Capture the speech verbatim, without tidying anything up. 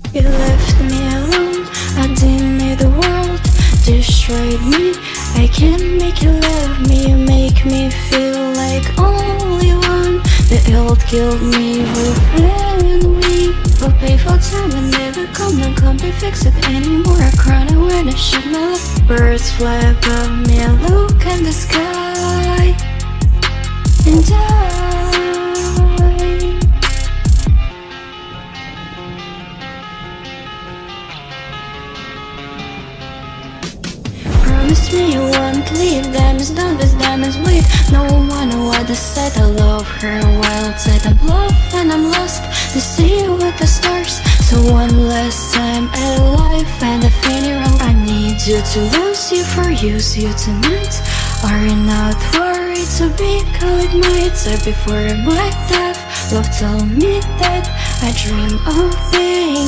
You left me alone, I didn't need the world, destroyed me. I can't make you love me, you make me feel like only one. The old killed me with and we will pay for time and never come and can't be fixed anymore. I cry when I shoot my love. Birds fly above me, I look in the sky and die. Promise me you won't leave. Diamonds done with diamonds bleed. No one know what to say. I love her wild side. I'm lost and I'm lost to see you with the stars. So one last time alive and a funeral. I need you to lose you for use you tonight. Are you not worried to be called mates? Or before my death, love told me that I dream of being